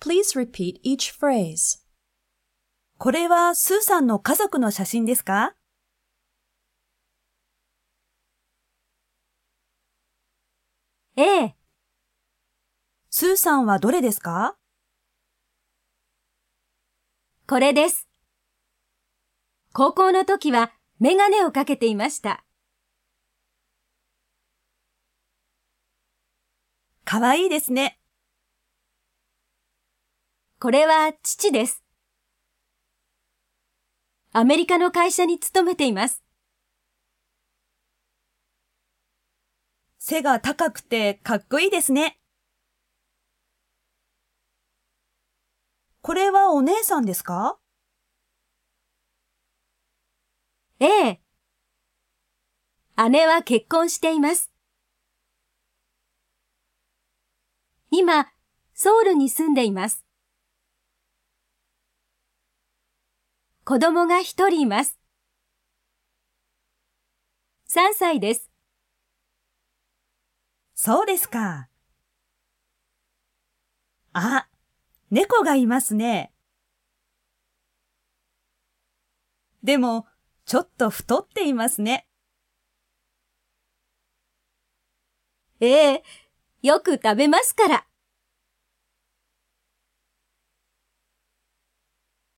Please repeat each phrase. これはスーさんの家族の写真ですか？ ええ、 スーさんはどれですか？ これです。高校の時はメガネをかけていました。 かわいいですね。 これは父です。アメリカの会社に勤めています。 背が高くてかっこいいですね。これはお姉さんですか？ ええ。姉は結婚しています。今、ソウルに住んでいます。子供が一人います。3歳です。 そうですか。あ、猫がいますね。でも、ちょっと太っていますね。 ええ、よく食べますから。